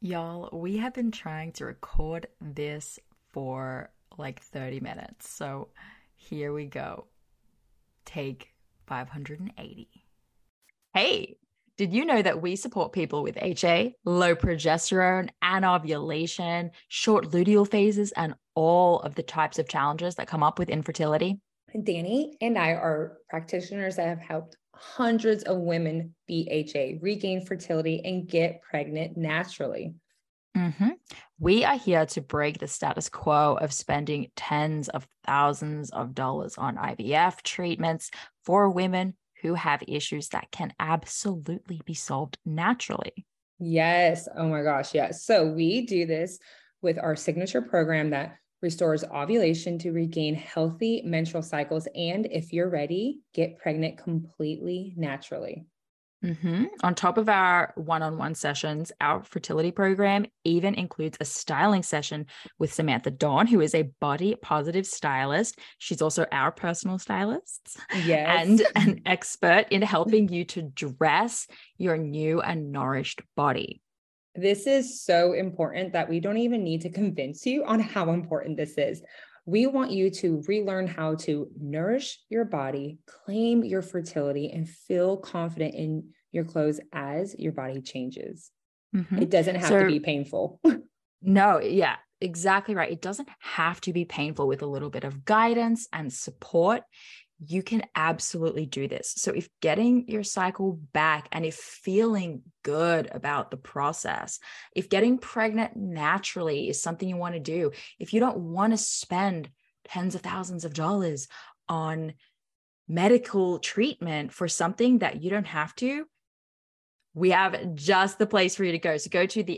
Y'all, we have been trying to record this for like 30 minutes. So here we go. Take 580. Hey, did you know that we support people with HA, low progesterone, anovulation, short luteal phases, and all of the types of challenges that come up with infertility? Danny and I are practitioners that have helped hundreds of women beat HA, regain fertility, and get pregnant naturally. We are here to break the status quo of spending tens of thousands of dollars on IVF treatments for women who have issues that can absolutely be solved naturally. Yes. Oh my gosh. Yes. So we do this with our signature program that restores ovulation to regain healthy menstrual cycles. And if you're ready, get pregnant completely naturally. On top of our one-on-one sessions, our fertility program even includes a styling session with Samantha Dawn, who is a body positive stylist. She's also our personal stylist. Yes. And an expert in helping you to dress your new and nourished body. This is so important that we don't even need to convince you on how important this is. We want you to relearn how to nourish your body, claim your fertility, and feel confident in your clothes as your body changes. It doesn't have to be painful. No, yeah, exactly right. It doesn't have to be painful. With a little bit of guidance and support, you can absolutely do this. So if getting your cycle back and if feeling good about the process, if getting pregnant naturally is something you want to do, if you don't want to spend tens of thousands of dollars on medical treatment for something that you don't have to, we have just the place for you to go. So go to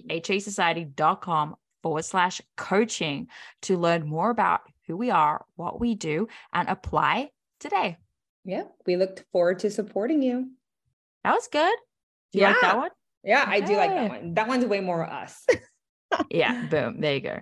thehasociety.com/coaching to learn more about who we are, what we do, and apply today. Yeah, we look forward to supporting you. That was good. Do you like that one? Yeah, I do like that one. That one's way more us. Yeah, boom. There you go.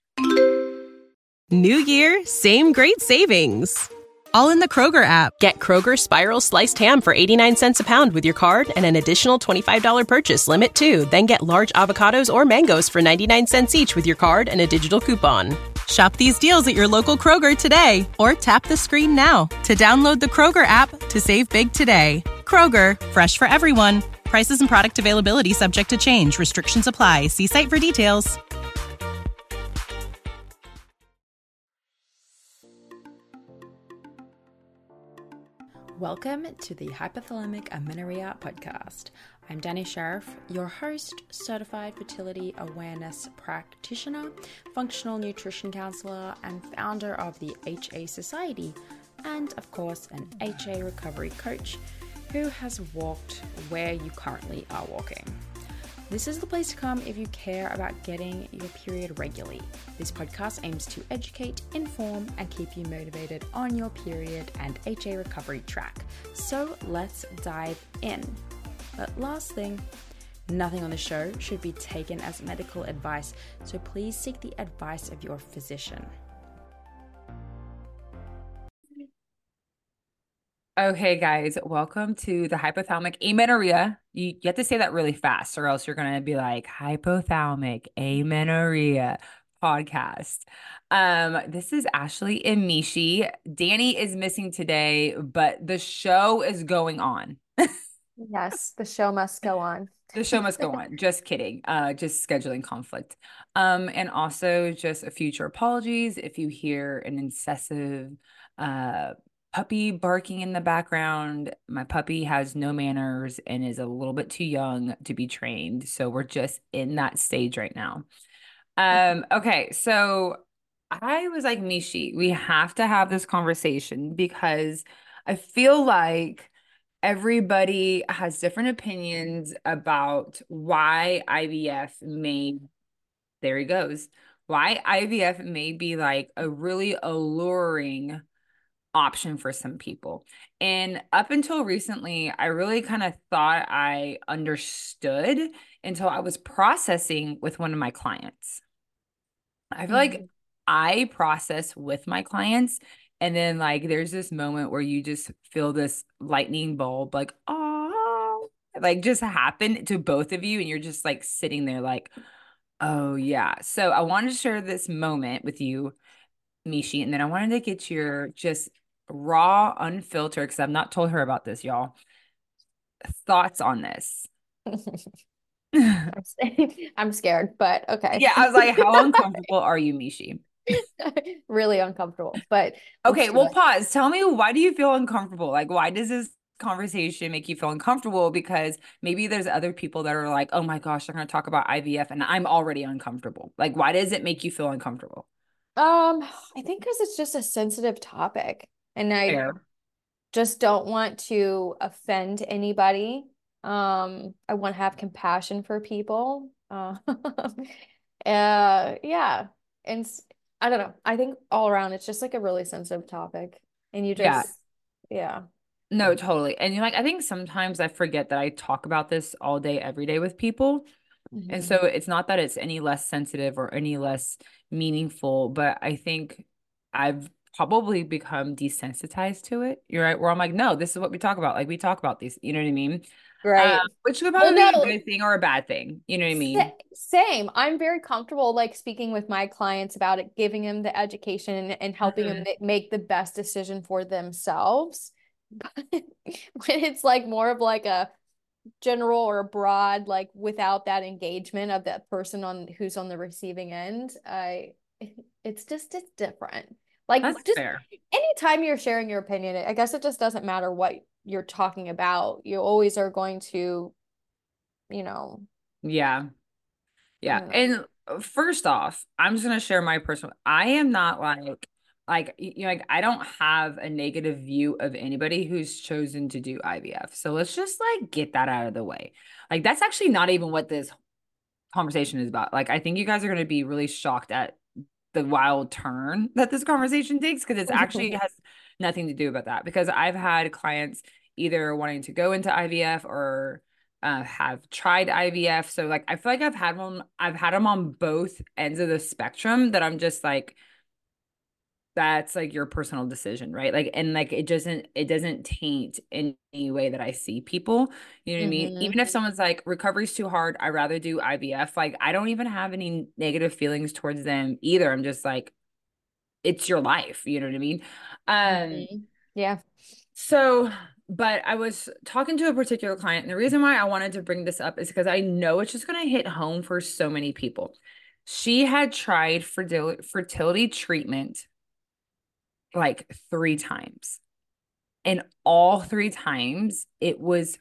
New year, same great savings. All in the Kroger app. Get Kroger Spiral Sliced Ham for 89 cents a pound with your card and an additional $25 purchase limit too. Then get large avocados or mangoes for 99 cents each with your card and a digital coupon. Shop these deals at your local Kroger today or tap the screen now to download the Kroger app to save big today. Kroger, fresh for everyone. Prices and product availability subject to change. Restrictions apply. See site for details. Welcome to the Hypothalamic Amenorrhea podcast. I'm Danny Sheriff, your host, certified fertility awareness practitioner, functional nutrition counselor, and founder of the HA Society, and of course, an HA recovery coach who has walked where you currently are walking. This is the place to come if you care about getting your period regularly. This podcast aims to educate, inform, and keep you motivated on your period and HA recovery track. So let's dive in. But last thing, nothing on the show should be taken as medical advice, so please seek the advice of your physician. Okay, guys, welcome to the Hypothalamic Amenorrhea. You have to say that really fast, or else you're going to be like, Hypothalamic Amenorrhea podcast. This is Ashley and Mishi. Danny is missing today, but the show is going on. Yes, the show must go on. The show must go on. Just kidding. Just scheduling conflict. And also just a future apologies if you hear an incessive puppy barking in the background. My puppy has no manners and is a little bit too young to be trained. So we're just in that stage right now. Okay, so I was like, Mishi, we have to have this conversation because I feel like everybody has different opinions about why IVF may, there he goes, why IVF may be like a really alluring option for some people. And up until recently, I really kind of thought I understood until I was processing with one of my clients. I feel like I process with my clients, and then like there's this moment where you just feel this lightning bulb, like, oh, like just happen to both of you, and you're just like sitting there like, Oh, yeah. So I wanted to share this moment with you, Mishi, and then I wanted to get your just raw, unfiltered, because I've not told her about this, y'all. Thoughts on this. I'm scared, but okay. Yeah, I was like, how uncomfortable are you, Mishi? Really uncomfortable, but let's Okay, do well, it. pause. Tell me, why do you feel uncomfortable? Like, why does this conversation make you feel uncomfortable? Because maybe there's other people that are like, oh my gosh, they're going to talk about IVF and I'm already uncomfortable. Like, why does it make you feel uncomfortable? I think because it's just a sensitive topic, and I Fair. just don't want to offend anybody. I want to have compassion for people. Yeah, and I don't know. I think all around it's just like a really sensitive topic, and you Yeah. just, yeah. No, totally. And you're like, I think sometimes I forget that I talk about this all day, every day with people. And Mhm. so it's not that it's any less sensitive or any less meaningful, but I think I've probably become desensitized to it. You're right. Where I'm like, no, this is what we talk about. Like we talk about these, you know what I mean? Right. Which could Well, probably be a no, good thing or a bad thing. You know what I Sa- mean? Same. I'm very comfortable like speaking with my clients about it, giving them the education and helping them Mhm. make the best decision for themselves. But when it's like more of like a general or broad, like without that engagement of that person on who's on the receiving end, it's different. Like That's just fair. anytime you're sharing your opinion, I guess it just doesn't matter what you're talking about. You always are going to, you know, Yeah. I Yeah. don't know. And first off, I'm just gonna share my personal. I am not like you know, like I don't have a negative view of anybody who's chosen to do IVF. So let's just like get that out of the way. Like that's actually not even what this conversation is about. Like I think you guys are gonna be really shocked at the wild turn that this conversation takes because it's actually has nothing to do about that. Because I've had clients either wanting to go into IVF or have tried IVF. So like I feel like I've had them on both ends of the spectrum that I'm just like, that's like your personal decision, right? Like, and like it doesn't taint any way that I see people. You know what I mean? Hmm. Even if someone's like recovery's too hard, I'd rather do IVF. Like, I don't even have any negative feelings towards them either. I'm just like, it's your life, you know what I mean? Um, Hmm. Yeah. so, but I was talking to a particular client, and the reason why I wanted to bring this up is because I know it's just going to hit home for so many people. She had tried fertility treatment like 3 times, and all 3 times it was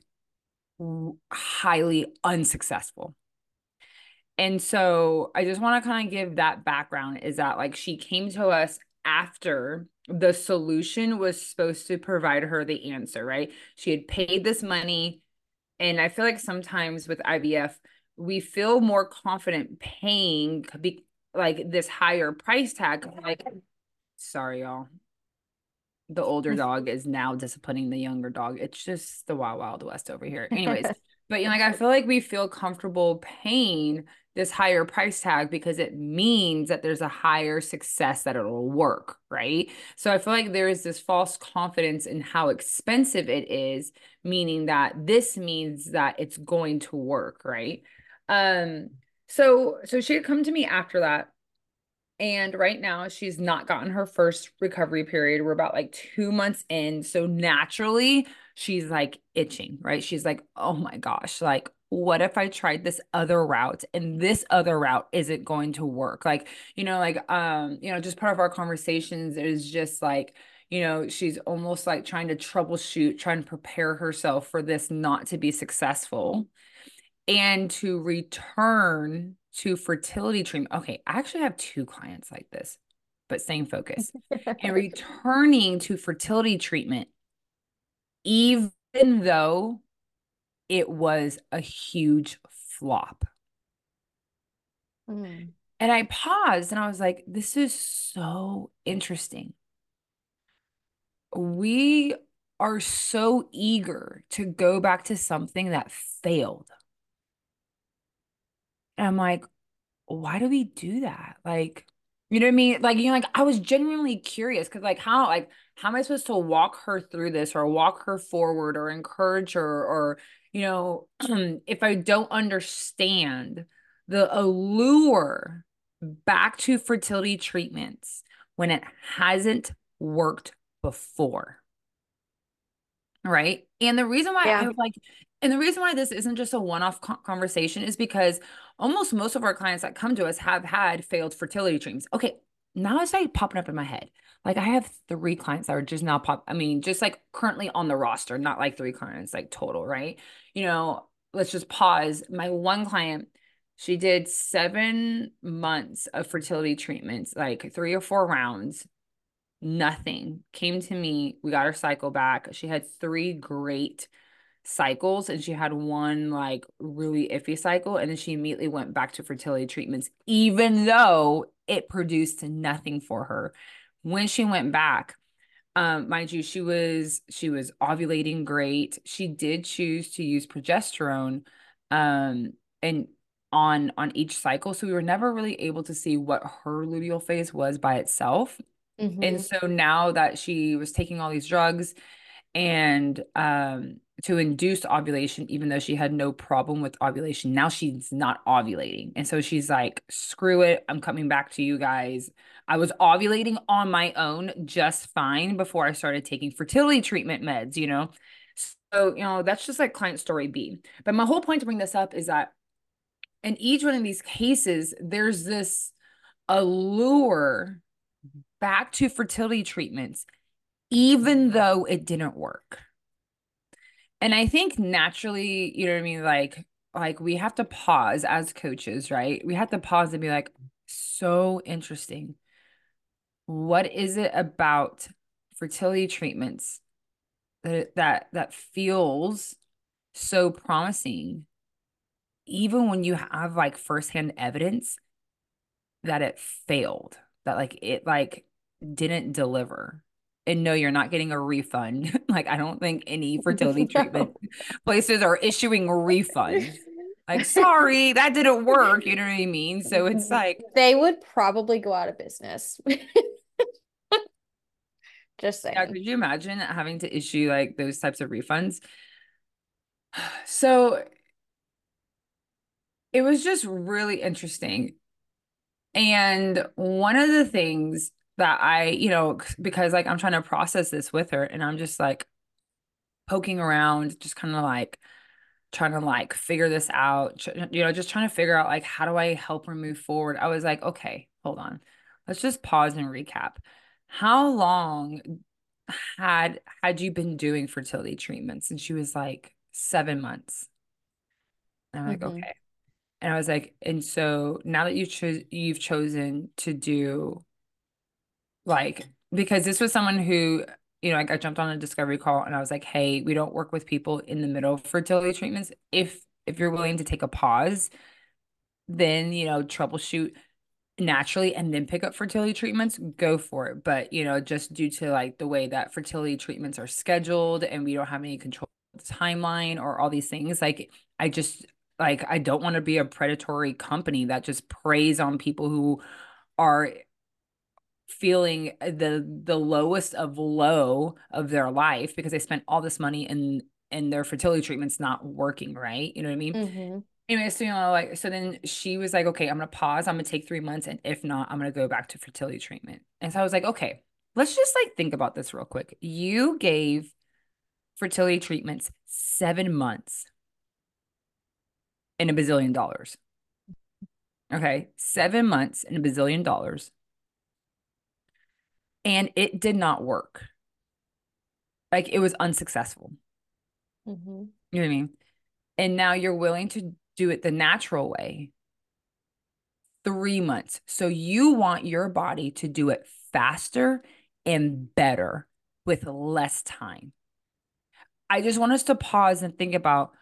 highly unsuccessful. And so I just want to kind of give that background is that like she came to us after the solution was supposed to provide her the answer, right? She had paid this money. And I feel like sometimes with IVF, we feel more confident paying like this higher price tag. Like, sorry, y'all. The older dog is now disciplining the younger dog. It's just the wild, wild west over here. Anyways, but you know, like I feel like we feel comfortable paying this higher price tag because it means that there's a higher success that it'll work, right? So I feel like there is this false confidence in how expensive it is, meaning that this means that it's going to work, right? Um, so she had come to me after that, and right now, she's not gotten her first recovery period. We're about like 2 months in. So naturally, she's like itching, right? She's like, oh my gosh, like, what if I tried this other route and this other route isn't going to work? Like, just part of our conversations is just like, she's almost like trying to troubleshoot, trying to prepare herself for this not to be successful and to return to fertility treatment. Okay, I actually have 2 clients like this, but same focus. And returning to fertility treatment, even though it was a huge flop. Mm. And I paused and I was like, this is so interesting. We are so eager to go back to something that failed. And I'm like, why do we do that? Like, you know what I mean? Like, like I was genuinely curious because how am I supposed to walk her through this or walk her forward or encourage her or, if I don't understand the allure back to fertility treatments when it hasn't worked before. Right. And the reason why I Yeah. was like, and the reason why this isn't just a one-off conversation is because almost most of our clients that come to us have had failed fertility treatments. Okay. Now it's like popping up in my head. Like I have 3 clients that are just now just like currently on the roster, not like 3 clients, like total, right? Let's just pause. My one client, she did 7 months of fertility treatments, like 3 or 4 rounds. Nothing. Came to me. We got her cycle back. She had 3 great cycles and she had one like really iffy cycle. And then she immediately went back to fertility treatments, even though it produced nothing for her. When she went back, mind you, she was ovulating great. She did choose to use progesterone, and on each cycle. So we were never really able to see what her luteal phase was by itself. And Mm-hmm. so now that she was taking all these drugs and to induce ovulation, even though she had no problem with ovulation, now she's not ovulating. And so she's like, screw it. I'm coming back to you guys. I was ovulating on my own just fine before I started taking fertility treatment meds. So, that's just like client story B. But my whole point to bring this up is that in each one of these cases, there's this allure back to fertility treatments, even though it didn't work. And I think naturally, you know what I mean? Like we have to pause as coaches, right? We have to pause and be like, so interesting. What is it about fertility treatments that feels so promising, even when you have like firsthand evidence that it failed, that like it like didn't deliver. And no, you're not getting a refund. Like I don't think any fertility treatment No. places are issuing refunds. Like, sorry, that didn't work. You know what I mean? So it's like, They would probably go out of business. Just yeah, saying. could you imagine having to issue like those types of refunds? So it was just really interesting. And one of the things that because like I'm trying to process this with her and I'm just like poking around, just kind of like trying to like figure this out, just trying to figure out like how do I help her move forward. I was like, okay, hold on. Let's just pause and recap. How long had you been doing fertility treatments? And she was like 7 months. And I'm like, Mm-hmm. okay. And I was like, and so now that you've chosen to do like, because this was someone who, like I jumped on a discovery call and I was like, hey, we don't work with people in the middle of fertility treatments. If you're willing to take a pause, then, troubleshoot naturally and then pick up fertility treatments, go for it. But, just due to like the way that fertility treatments are scheduled and we don't have any control of the timeline or all these things, like I just like I don't want to be a predatory company that just preys on people who are feeling the lowest of low of their life because they spent all this money in their fertility treatments not working, right? You know what I mean? Mm-hmm. Anyway, so like so then she was like, okay, I'm gonna pause, I'm gonna take 3 months, and if not, I'm gonna go back to fertility treatment. And so I was like, okay, let's just like think about this real quick. You gave fertility treatments 7 months and $1 bazillion. Okay, 7 months and $1 bazillion, and it did not work. Like it was unsuccessful. Mm-hmm. You know what I mean? And now you're willing to do it the natural way, 3 months. So you want your body to do it faster and better with less time. I just want us to pause and think about,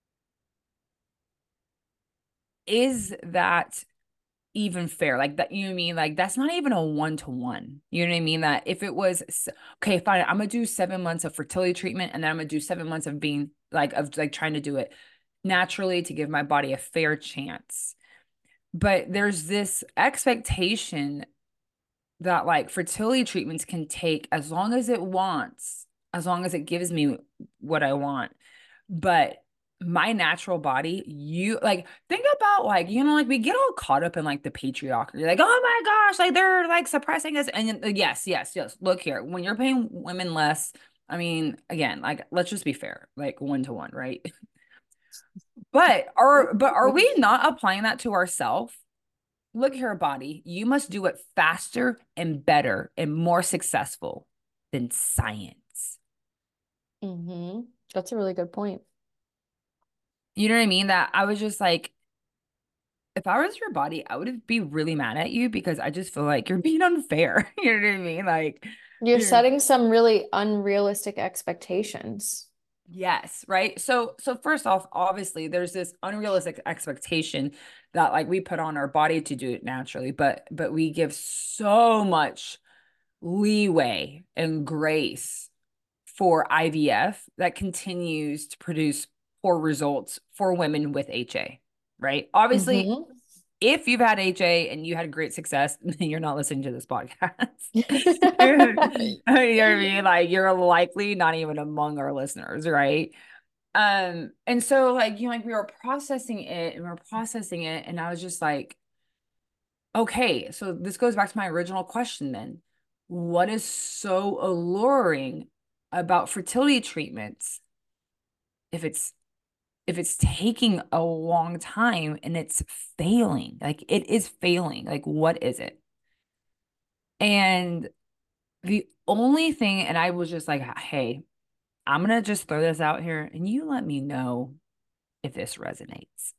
is that even fair? Like that, you know what I mean? Like that's not even a 1-to-1. You know what I mean? That if it was, okay, fine, I'm gonna do 7 months of fertility treatment and then I'm gonna do 7 months of being of like trying to do it naturally to give my body a fair chance. But there's this expectation that like fertility treatments can take as long as it wants, as long as it gives me what I want. But my natural body, you like think about like, like we get all caught up in like the patriarchy. Like, oh my gosh, like they're like suppressing us. And yes, yes, yes. Look here, when you're paying women less, I mean, again, like let's just be fair, like 1 to 1, right? But are we not applying that to ourselves? Look here, body, you must do it faster and better and more successful than science. Mm-hmm. That's a really good point. You know what I mean? That I was just like, if I was your body, I would be really mad at you because I just feel like you're being unfair. You know what I mean? Like, You're you're, setting some really unrealistic expectations. yes, right. So first off, obviously, there's this unrealistic expectation that like we put on our body to do it naturally, but we give so much leeway and grace for IVF that continues to produce poor results for women with HA, right? Obviously, Mm-hmm. if you've had HA and you had great success, then you're not listening to this podcast. You know what I mean? Like you're likely not even among our listeners, right? And so like like we were processing it and we were processing it, and I was just like, okay, so this goes back to my original question then. What is so alluring about fertility treatments if it's taking a long time and it's failing? Like it is failing. Like what is it? And the only thing, and I was just like, hey, I'm gonna just throw this out here and you let me know if this resonates.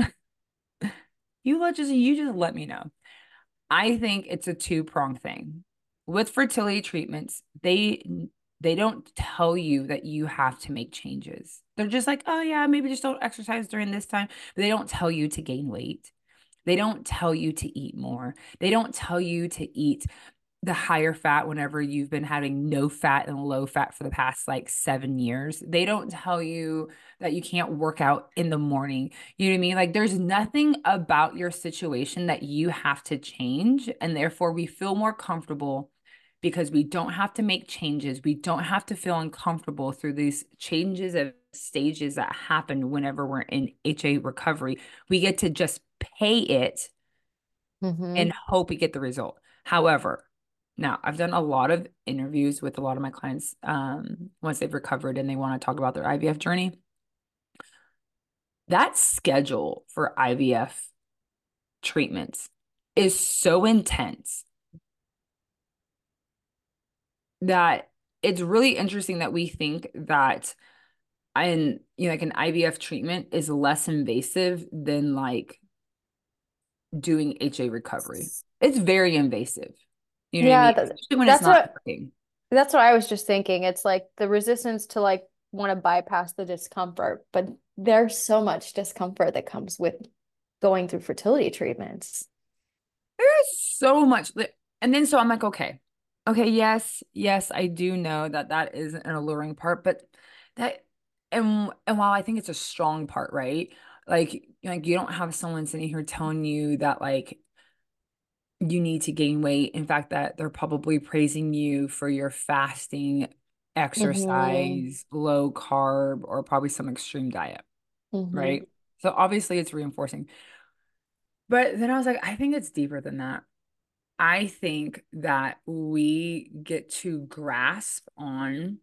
You just let me know. I think it's a two-pronged thing. With fertility treatments, they don't tell you that you have to make changes. They're just like, oh yeah, maybe just don't exercise during this time. But they don't tell you to gain weight. They don't tell you to eat more. They don't tell you to eat the higher fat whenever you've been having no fat and low fat for the past like 7 years. They don't tell you that you can't work out in the morning. You know what I mean? Like there's nothing about your situation that you have to change. And therefore we feel more comfortable because we don't have to make changes. We don't have to feel uncomfortable through these changes of stages that happen whenever we're in HA recovery. We get to just pay it and hope we get the result. However, now I've done a lot of interviews with a lot of my clients once they've recovered and they want to talk about their IVF journey. That schedule for IVF treatments is so intense that it's really interesting that we think that like an IVF treatment is less invasive than like doing HA recovery. It's very invasive. You know what I Yeah, mean? Especially when it's not working. that's what I was just thinking. It's like the resistance to like want to bypass the discomfort, but there's so much discomfort that comes with going through fertility treatments. There's so much. And then so I'm like, okay, yes, yes, I do know that that is an alluring part, but that and while I think it's a strong part, right? Like you don't have someone sitting here telling you that like you need to gain weight. In fact, that they're probably praising you for your fasting, Mm-hmm. exercise, low carb, or probably some extreme diet, Mm-hmm. right? So obviously it's reinforcing. But then I was like, I think it's deeper than that. I think that we get to grasp on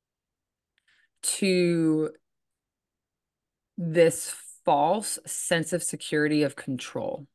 to this false sense of security of control.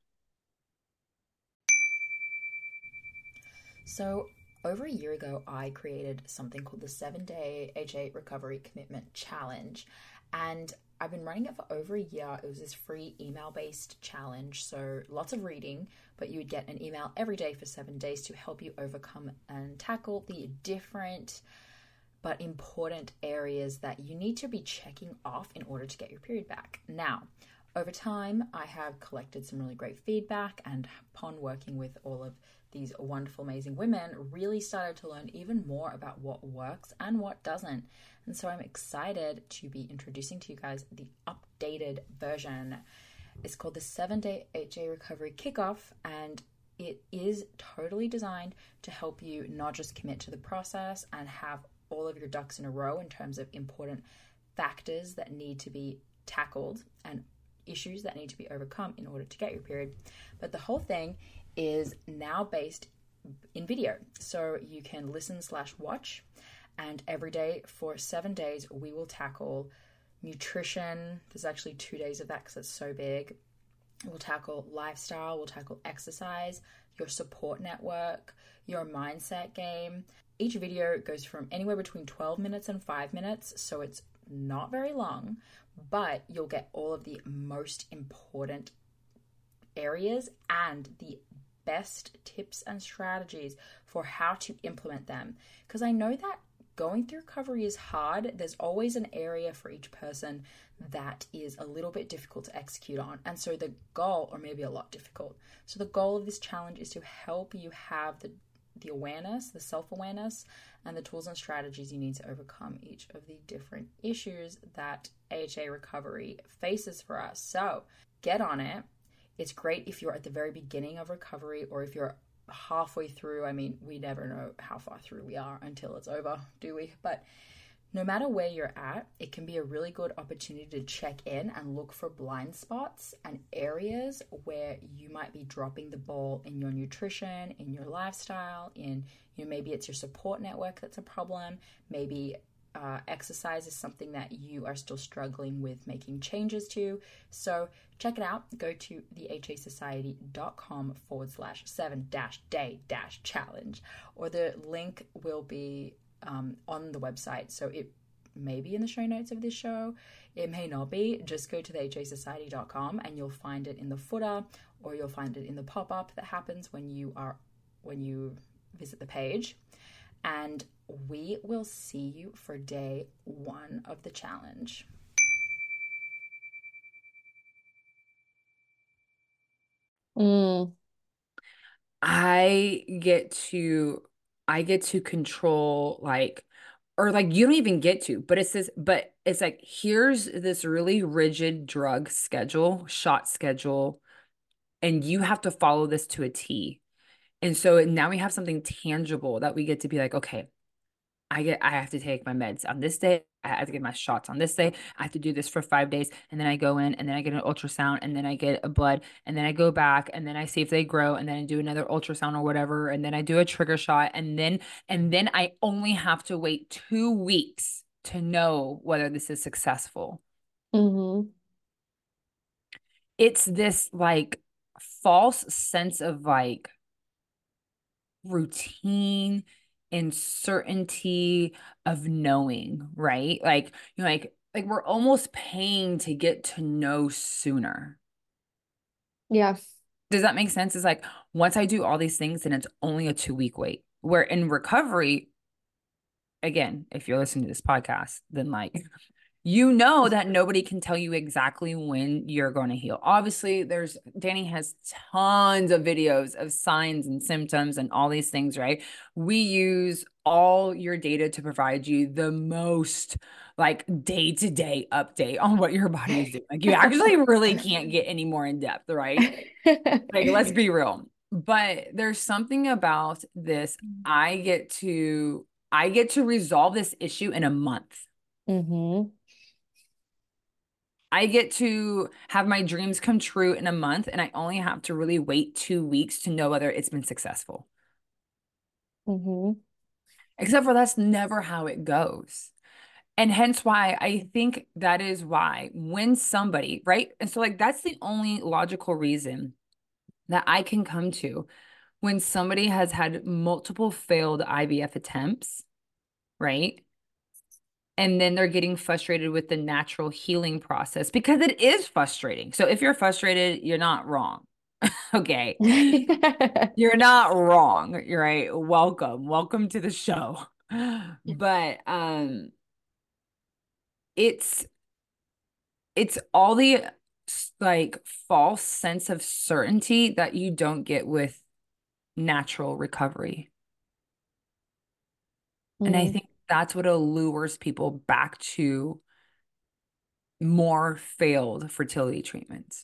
So, over a year ago, I created something called the 7-Day HA Recovery Commitment Challenge. And I've been running it for over a year. It was this free email based challenge. So, lots of reading, but you would get an email every day for 7 days to help you overcome and tackle the different but important areas that you need to be checking off in order to get your period back. Now, over time, I have collected some really great feedback, and upon working with all of these wonderful, amazing women, really started to learn even more about what works and what doesn't. And so I'm excited to be introducing to you guys the updated version. It's called the 7-Day HA Recovery Kickoff, and it is totally designed to help you not just commit to the process and have all of your ducks in a row in terms of important factors that need to be tackled and issues that need to be overcome in order to get your period. But the whole thing is now based in video. So you can listen/watch, and every day for 7 days, we will tackle nutrition. There's actually 2 days of that because it's so big. We'll tackle lifestyle, we'll tackle exercise, your support network, your mindset game. Each video goes from anywhere between 12 minutes and 5 minutes, so it's not very long, but you'll get all of the most important areas and the best tips and strategies for how to implement them. Because I know that going through recovery is hard. There's always an area for each person that is a little bit difficult to execute on. And so the goal, or maybe a lot difficult. So the goal of this challenge is to help you have the awareness, the self-awareness, and the tools and strategies you need to overcome each of the different issues that AHA recovery faces for us. So get on it. It's great if you're at the very beginning of recovery, or if you're halfway through. I mean, we never know how far through we are until it's over, do we? But no matter where you're at, it can be a really good opportunity to check in and look for blind spots and areas where you might be dropping the ball in your nutrition, in your lifestyle, in, maybe it's your support network that's a problem. Maybe exercise is something that you are still struggling with making changes to. So check it out. Go to thehasociety.com/7-day-challenge, or the link will be on the website. So it may be in the show notes of this show. It may not be. Just go to thehasociety.com and you'll find it in the footer, or you'll find it in the pop-up that happens when you visit the page. And we will see you for day 1 of the challenge. I get to control, like, or like you don't even get to, but it's like, here's this really rigid drug schedule, shot schedule, and you have to follow this to a T. And so now we have something tangible that we get to be like, okay, I have to take my meds on this day. I have to get my shots on this day. I have to do this for 5 days. And then I go in, and then I get an ultrasound, and then I get a blood, and then I go back, and then I see if they grow, and then I do another ultrasound or whatever. And then I do a trigger shot. And then I only have to wait 2 weeks to know whether this is successful. Mm-hmm. It's this like false sense of like routine and certainty of knowing, right? Like, like we're almost paying to get to know sooner. Yeah. Does that make sense? It's like, once I do all these things, then it's only a 2-week wait. Where in recovery, again, if you're listening to this podcast, then like, that nobody can tell you exactly when you're going to heal. Obviously, Danny has tons of videos of signs and symptoms and all these things, right? We use all your data to provide you the most like day-to-day update on what your body is doing. Like, you actually really can't get any more in depth, right? Like, let's be real. But there's something about this. I get to resolve this issue in a month. Mm-hmm. I get to have my dreams come true in a month, and I only have to really wait 2 weeks to know whether it's been successful. Mm-hmm. Except for that's never how it goes. And hence why I think that is why when somebody, right? And so like, that's the only logical reason that I can come to when somebody has had multiple failed IVF attempts, right? And then they're getting frustrated with the natural healing process, because it is frustrating. So if you're frustrated, you're not wrong. Okay. You're not wrong. You're right. Welcome to the show. But it's all the like false sense of certainty that you don't get with natural recovery. And I think that's what allures people back to more failed fertility treatments.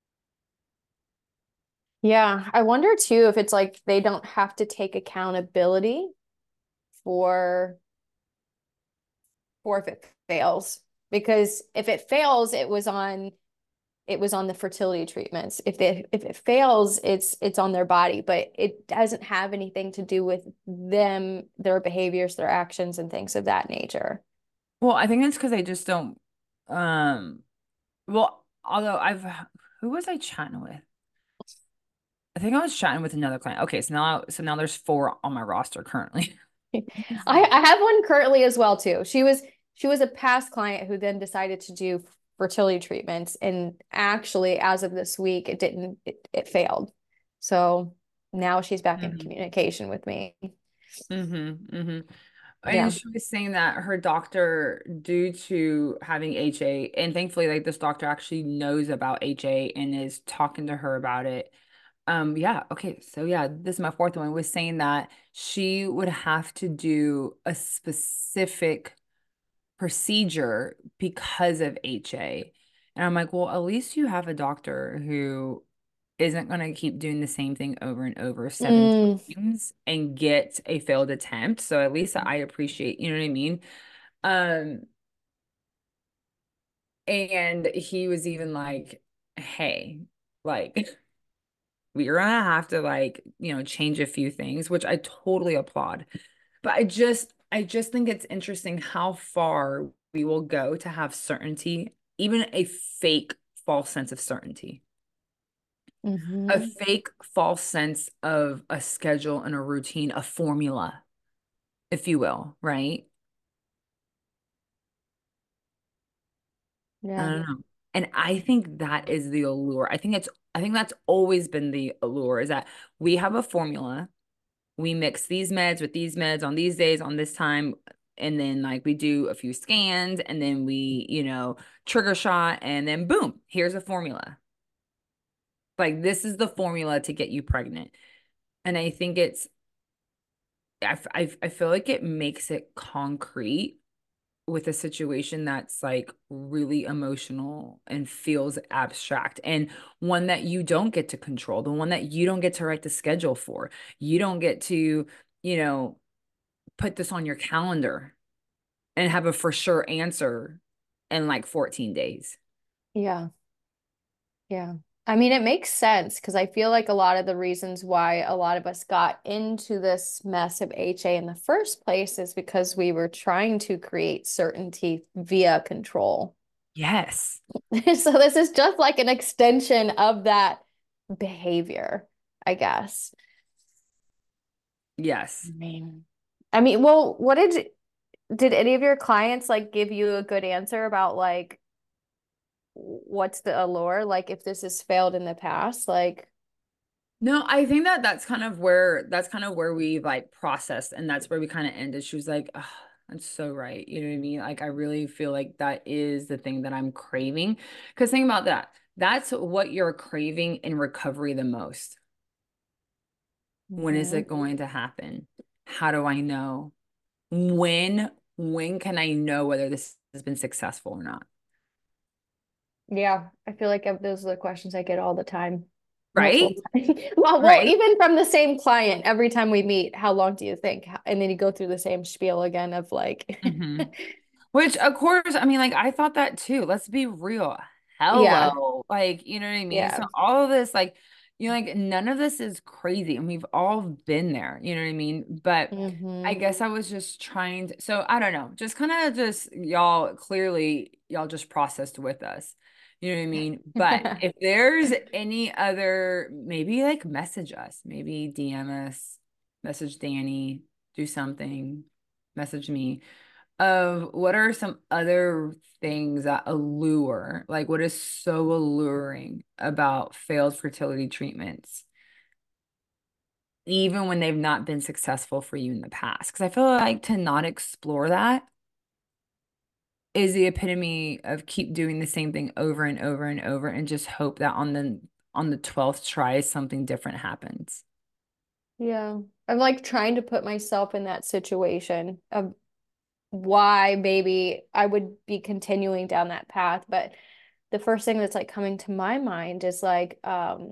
Yeah. I wonder too if it's like they don't have to take accountability for if it fails. because if it fails, it was on the fertility treatments. If it fails, it's on their body, but it doesn't have anything to do with them, their behaviors, their actions, and things of that nature. Well, I think it's because I just don't, well, although who was I chatting with? I think I was chatting with another client. Okay, so now there's 4 on my roster currently. I have one currently as well too. She was a past client who then decided to do fertility treatments, and actually as of this week it failed. So now she's back in communication with me. And she was saying that her doctor, due to having HA, and thankfully, like this doctor actually knows about HA and is talking to her about it. Yeah, okay. So yeah, this is my 4th one, was saying that she would have to do a specific procedure because of HA. And I'm like, well, at least you have a doctor who isn't going to keep doing the same thing over and over 7 times and get a failed attempt. So at least I appreciate, you know what I mean? And he was even like, hey, like, we're gonna have to, like, change a few things, which I totally applaud. But I just think it's interesting how far we will go to have certainty, even a fake false sense of certainty. A fake false sense of a schedule and a routine, a formula, if you will, right? I Yeah. don't know. And I think that is the allure. I think that's always been the allure, is that we have a formula. We mix these meds with these meds on these days, on this time, and then like we do a few scans, and then we, trigger shot, and then boom, here's a formula. Like, this is the formula to get you pregnant. And I think I feel like it makes it concrete with a situation that's like really emotional and feels abstract, and one that you don't get to control, the one that you don't get to write the schedule for. You don't get to, you know, put this on your calendar and have a for sure answer in like 14 days. Yeah. Yeah. I mean, it makes sense because I feel like a lot of the reasons why a lot of us got into this mess of HA in the first place is because we were trying to create certainty via control. Yes. So this is just like an extension of that behavior, I guess. Yes. Well, did any of your clients like give you a good answer about like what's the allure? Like if this has failed in the past, like No, I think that's kind of where we like processed, and that's where we kind of ended. She was like, oh, that's so right. You know what I mean? Like, I really feel like that is the thing that I'm craving. Because think about that. That's what you're craving in recovery the most. When is it going to happen? How do I know? When can I know whether this has been successful or not? yeah, I feel like those are the questions I get all the time. Multiple Right? times. Well, Right? even from the same client, every time we meet, how long do you think? And then you go through the same spiel again of like, hmm Which, of course, I mean, like, I thought that too. Let's be real. yeah, Hello. Like, you know what I mean? yeah. So all of this, like, like, none of this is crazy. And we've all been there. You know what I mean? But I Hmm. guess I was just trying to, so I don't know, just kind of just y'all, clearly, y'all just processed with us. You know what I mean? But if there's any other, maybe like message us, maybe DM us, message Danny, do something, message me, of what are some other things that allure, like what is so alluring about failed fertility treatments, even when they've not been successful for you in the past. Because I feel like to not explore that is the epitome of keep doing the same thing over and over and over and just hope that on the 12th try something different happens. Yeah. I'm like trying to put myself in that situation of why maybe I would be continuing down that path. But the first thing that's like coming to my mind is like,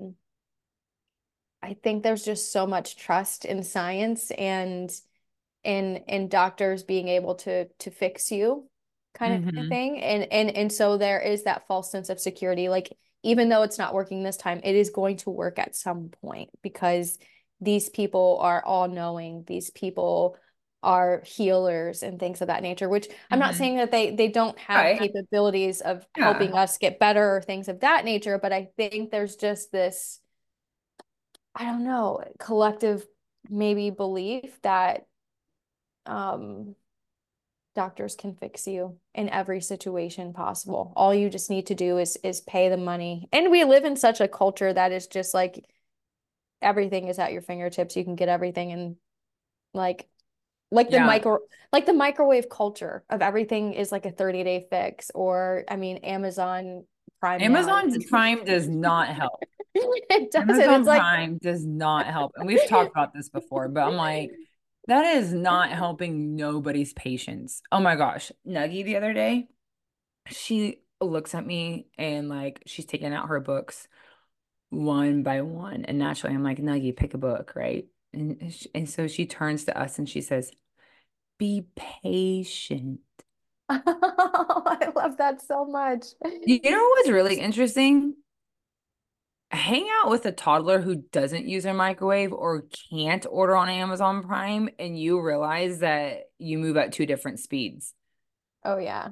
I think there's just so much trust in science and in doctors being able to fix you. kind of Mm-hmm. thing. And so there is that false sense of security. Like, even though it's not working this time, it is going to work at some point because these people are all knowing. These people are healers and things of that nature, which I'm not Mm-hmm. saying that they don't have Right. capabilities of Yeah. helping us get better or things of that nature, but I think there's just this, I don't know, collective maybe belief that um doctors can fix you in every situation possible. All you just need to do is pay the money. And we live in such a culture that is just like everything is at your fingertips. You can get everything in like like the Yeah. micro like the microwave culture of everything is like a 30-day fix, or I mean Amazon Prime now Amazon is Prime does not help. it doesn't. It's Amazon like Prime does not help. And we've talked about this before, but I'm like, that is not helping nobody's patience. Oh my gosh. Nuggie the other day, she looks at me and like she's taking out her books one by one. And naturally, I'm like, Nuggie, pick a book, right? And so she turns to us and she says, be patient. I love that so much. You know what was really interesting? Hang out with a toddler who doesn't use a microwave or can't order on Amazon Prime, and you realize that you move at two different speeds. Oh yeah.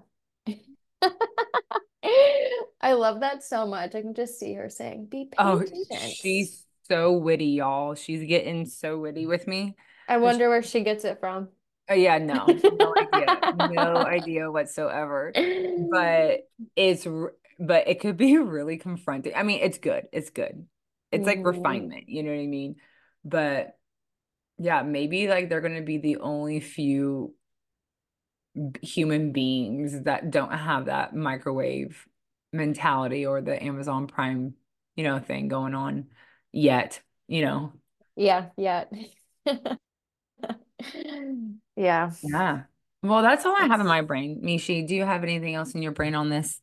I love that so much. I can just see her saying, "Be Oh, patient." she's so witty, y'all. She's getting so witty with me. I But wonder where she gets it from. yeah, no idea. No idea whatsoever. But but it could be really confronting. I mean, it's good. It's good. It's like Mhm. refinement, you know what I mean? But yeah, maybe like they're gonna be the only few human beings that don't have that microwave mentality or the Amazon Prime, thing going on yet, you know. Yeah, yeah. Yeah. Yeah. Well, that's all I have in It's my brain. Mishi, do you have anything else in your brain on this?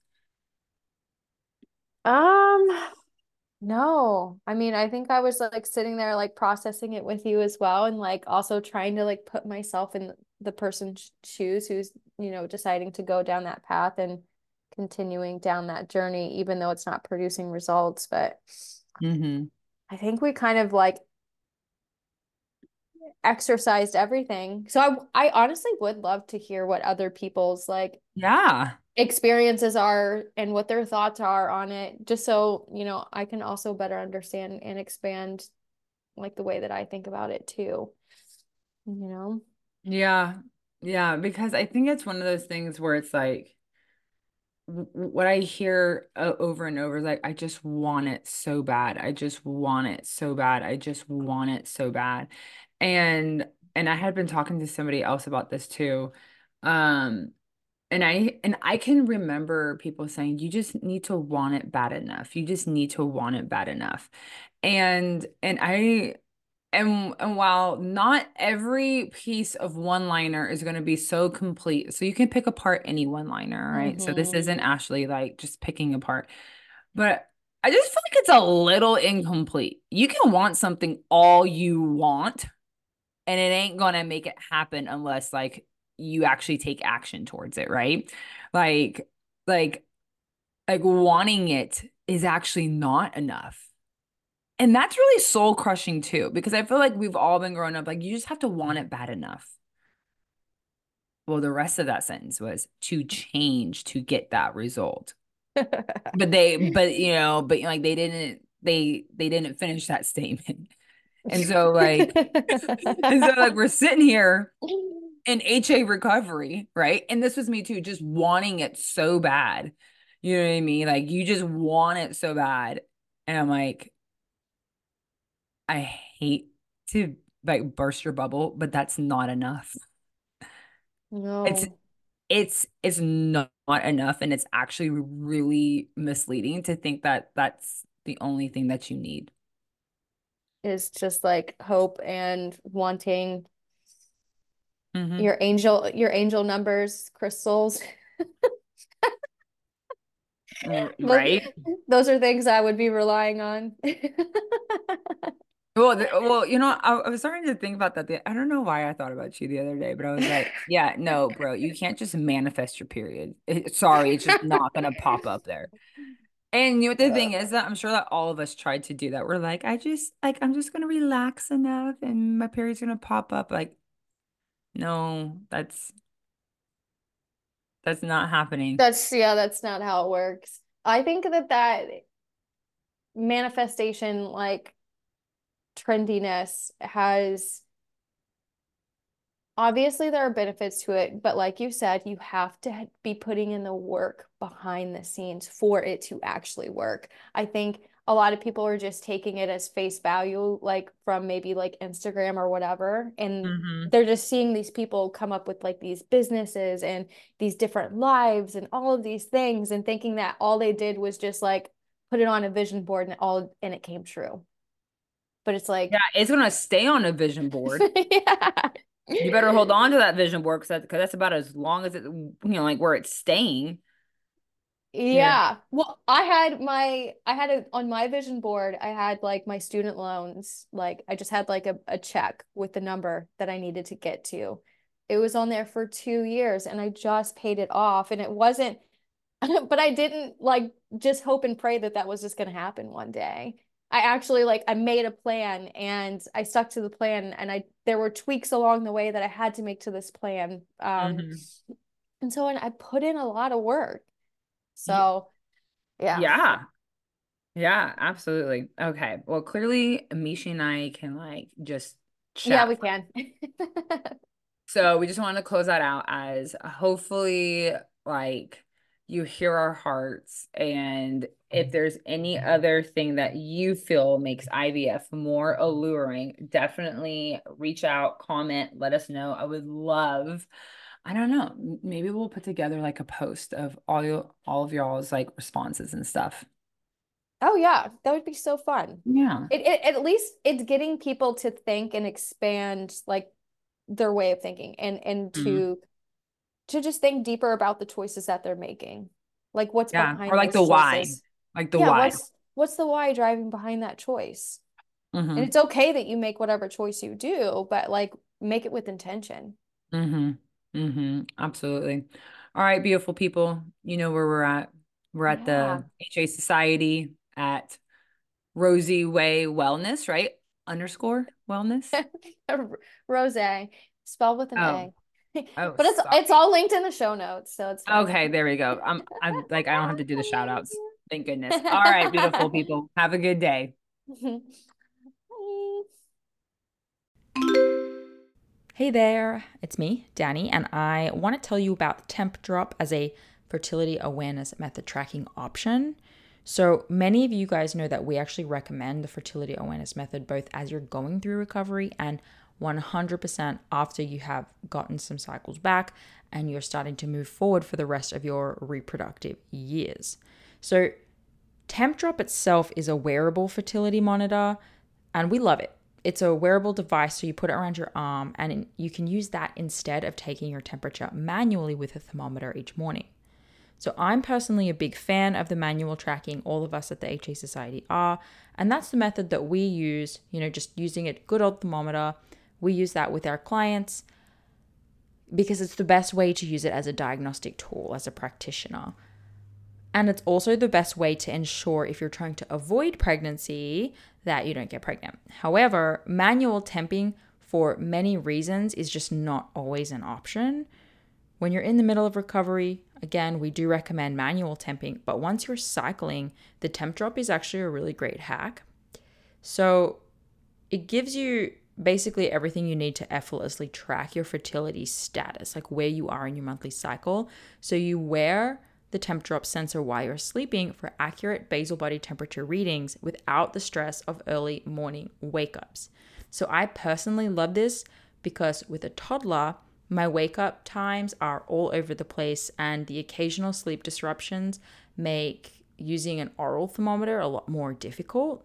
um no. I mean, I think I was like sitting there like processing it with you as well, and like also trying to like put myself in the person's shoes who's, deciding to go down that path and continuing down that journey even though it's not producing results, but Mm-hmm. I think we kind of like exercised everything. So I honestly would love to hear what other people's like Yeah. experiences are and what their thoughts are on it, just so, I can also better understand and expand like the way that I think about it too, you know? Yeah. Yeah. Because I think it's one of those things where it's like, what I hear over and over is like, I just want it so bad. I just want it so bad. I just want it so bad. And and I had been talking to somebody else about this too. Um, and I can remember people saying, you just need to want it bad enough. You just need to want it bad enough. And while not every piece of one-liner is going to be so complete, so you can pick apart any one-liner, right? So this Mm-hmm. isn't actually like just picking apart, but I just feel like it's a little incomplete. You can want something all you want, and it ain't going to make it happen unless like you actually take action towards it, right? Like, like, like wanting it is actually not enough. And that's really soul crushing too, because I feel like we've all been growing up like you just have to want it bad enough. Well, the rest of that sentence was to change to get that result. But like they didn't finish that statement. And so like and so like we're sitting here in HA recovery, right? And this was me too, just wanting it so bad. You know what I mean? Like you just want it so bad. And I'm like, I hate to like burst your bubble, but that's not enough. It's No, it's not enough, and it's actually really misleading to think that that's the only thing that you need. it's just like hope and wanting Hmm. your angel numbers, crystals. Those, Right? those are things I would be relying on. Well, I was starting to think about that. I don't know why I thought about you the other day, but I was like, yeah, no, bro, you can't just manifest your period. Sorry, it's just not gonna pop up there. And you know what the thing is that I'm sure that all of us tried to do that. We're like, I'm just gonna relax enough and my period's gonna pop up. Like, no, that's not happening. That's not how it works. I think that manifestation, like trendiness, has obviously there are benefits to it, but like you said, you have to be putting in the work behind the scenes for it to actually work. I think a lot of people are just taking it as face value, like from maybe like Instagram or whatever, and Hmm. they're just seeing these people come up with like these businesses and these different lives and all of these things and thinking that all they did was just like put it on a vision board and it came true. But it's Yeah, like, it's gonna stay on a vision board. yeah. You better hold on to that vision board because that's about as long as like where it's staying. Yeah. Yeah. Well, I had it on my vision board. I had like my student loans. Like I just had like a check with the number that I needed to get to. It was on there for 2 years and I just paid it off. And it wasn't, but I didn't like just hope and pray that that was just going to happen one day. I actually like I made a plan and I stuck to the plan and there were tweaks along the way that I had to make to this plan. Hmm. And so I put in a lot of work. So yeah. Yeah. Yeah, absolutely. Okay. Well, clearly Mishi and I can like just Yeah, chat. we can. So we just want to close that out as hopefully like you hear our hearts, and if there's any other thing that you feel makes IVF more alluring, definitely reach out, comment, let us know. I would love, I don't know, maybe we'll put together like a post of all of y'all's like responses and stuff. Oh yeah, that would be so fun. Yeah. At least it's getting people to think and expand like their way of thinking and Mhm. to just think deeper about the choices that they're making. Like what's Yeah. Or behind like those the why. choices. Like the Yeah, why. what's the why driving behind that choice? And Mm-hmm. it's okay that you make whatever choice you do, but like make it with intention. Mm-hmm. Mm-hmm. Absolutely. All right, beautiful people. You know where we're at. We're at Yeah. the HA Society at Rosie Way Wellness, right? Underscore wellness. Rose, spelled with an Oh, A. oh, But it's sorry. all linked in the show notes, so it's fine. Okay, there we go. I'm like, I don't have to do the shout outs. Thank goodness. All right, beautiful people. Have a good day. Hey there, it's me, Danny, and I want to tell you about Temp Drop as a fertility awareness method tracking option. So, many of you guys know that we actually recommend the fertility awareness method both as you're going through recovery and 100% after you have gotten some cycles back and you're starting to move forward for the rest of your reproductive years. So, Temp Drop itself is a wearable fertility monitor and we love it. It's a wearable device, so you put it around your arm and you can use that instead of taking your temperature manually with a thermometer each morning. So I'm personally a big fan of the manual tracking. All of us at the HA Society are, and that's the method that we use, just using a good old thermometer. We use that with our clients because it's the best way to use it as a diagnostic tool as a practitioner. And it's also the best way to ensure if you're trying to avoid pregnancy that you don't get pregnant. However, manual temping for many reasons is just not always an option. When you're in the middle of recovery, again, we do recommend manual temping, but once you're cycling, the temp drop is actually a really great hack. So it gives you basically everything you need to effortlessly track your fertility status, like where you are in your monthly cycle. So you wear the temp drop sensor while you're sleeping for accurate basal body temperature readings without the stress of early morning wake ups. So I personally love this because with a toddler, my wake up times are all over the place and the occasional sleep disruptions make using an oral thermometer a lot more difficult.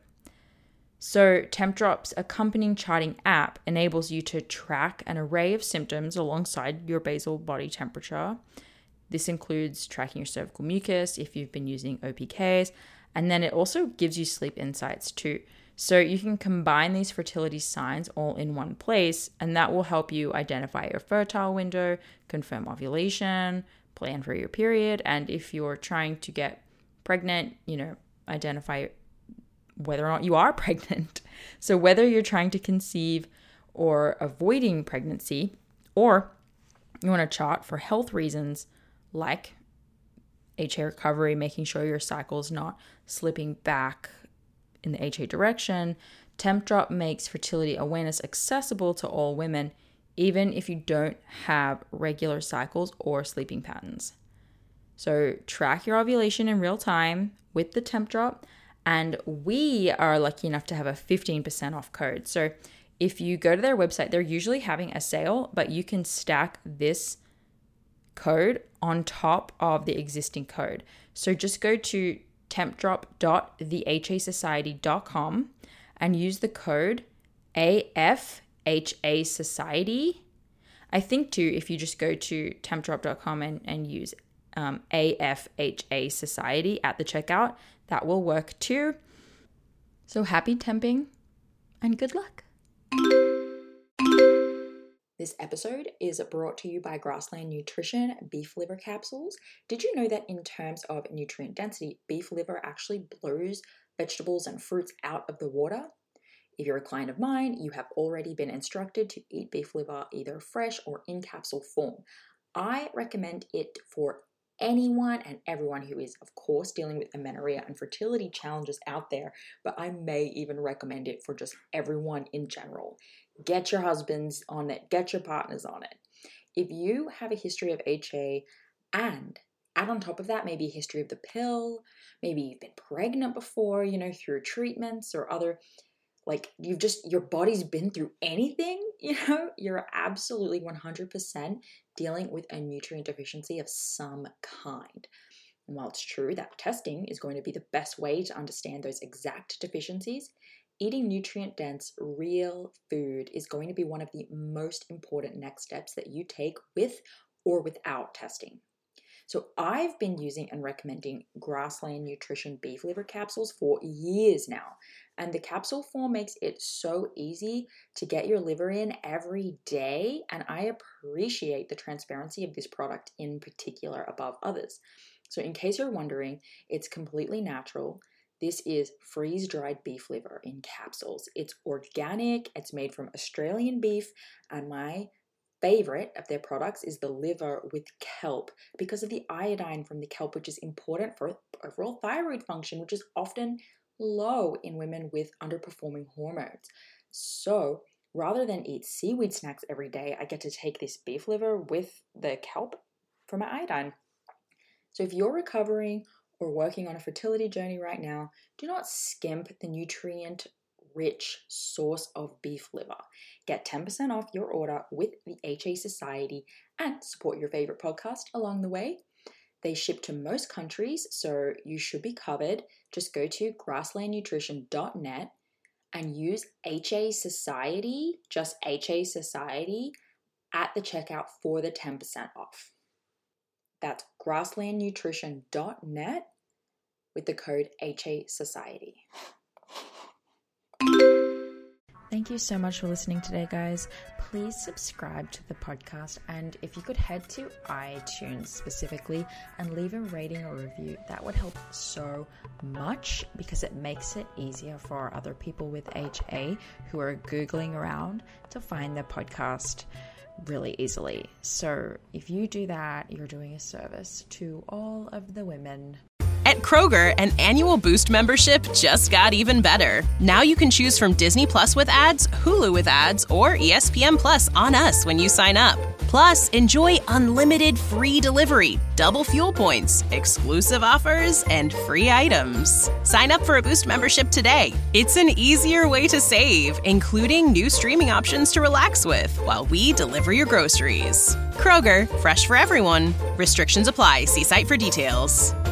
So, TempDrop's accompanying charting app enables you to track an array of symptoms alongside your basal body temperature. This includes tracking your cervical mucus if you've been using OPKs, and then it also gives you sleep insights too. So you can combine these fertility signs all in one place, and that will help you identify your fertile window, confirm ovulation, plan for your period, and if you're trying to get pregnant, identify whether or not you are pregnant. So whether you're trying to conceive or avoiding pregnancy, or you want to chart for health reasons like HA recovery, making sure your cycle's not slipping back in the HA direction, Tempdrop makes fertility awareness accessible to all women, even if you don't have regular cycles or sleeping patterns. So track your ovulation in real time with the Tempdrop, and we are lucky enough to have a 15% off code. So if you go to their website, they're usually having a sale, but you can stack this code on top of the existing code. So just go to tempdrop.thehasociety.com and use the code AFHA Society. I think too, if you just go to tempdrop.com and use AFHA Society at the checkout, that will work too. So happy temping and good luck. This episode is brought to you by Grassland Nutrition beef liver capsules. Did you know that in terms of nutrient density, beef liver actually blows vegetables and fruits out of the water? If you're a client of mine, you have already been instructed to eat beef liver either fresh or in capsule form. I recommend it for anyone and everyone who is, of course, dealing with amenorrhea and fertility challenges out there, but I may even recommend it for just everyone in general. Get your husbands on it, get your partners on it. If you have a history of HA and add on top of that maybe a history of the pill, maybe you've been pregnant before, through treatments or other, your body's been through anything, you're absolutely 100% dealing with a nutrient deficiency of some kind. And while it's true that testing is going to be the best way to understand those exact deficiencies, eating nutrient-dense, real food is going to be one of the most important next steps that you take with or without testing. So I've been using and recommending Grassland Nutrition beef liver capsules for years now, and the capsule form makes it so easy to get your liver in every day, and I appreciate the transparency of this product in particular above others. So in case you're wondering, it's completely natural. This is freeze-dried beef liver in capsules. It's organic, it's made from Australian beef, and my favorite of their products is the liver with kelp because of the iodine from the kelp, which is important for overall thyroid function, which is often low in women with underperforming hormones. So rather than eat seaweed snacks every day, I get to take this beef liver with the kelp for my iodine. So if you're recovering or working on a fertility journey right now, do not skimp the nutrient-rich source of beef liver. Get 10% off your order with the HA Society and support your favorite podcast along the way. They ship to most countries, so you should be covered. Just go to grasslandnutrition.net and use HA Society, just HA Society, at the checkout for the 10% off. That's grasslandnutrition.net with the code HA Society. Thank you so much for listening today, guys. Please subscribe to the podcast, and if you could head to iTunes specifically and leave a rating or review, that would help so much because it makes it easier for other people with HA who are Googling around to find the podcast really easily. So if you do that, you're doing a service to all of the women. At Kroger, an annual Boost membership just got even better. Now you can choose from Disney Plus with ads, Hulu with ads, or ESPN Plus on us when you sign up. Plus, enjoy unlimited free delivery, double fuel points, exclusive offers, and free items. Sign up for a Boost membership today. It's an easier way to save, including new streaming options to relax with while we deliver your groceries. Kroger, fresh for everyone. Restrictions apply. See site for details.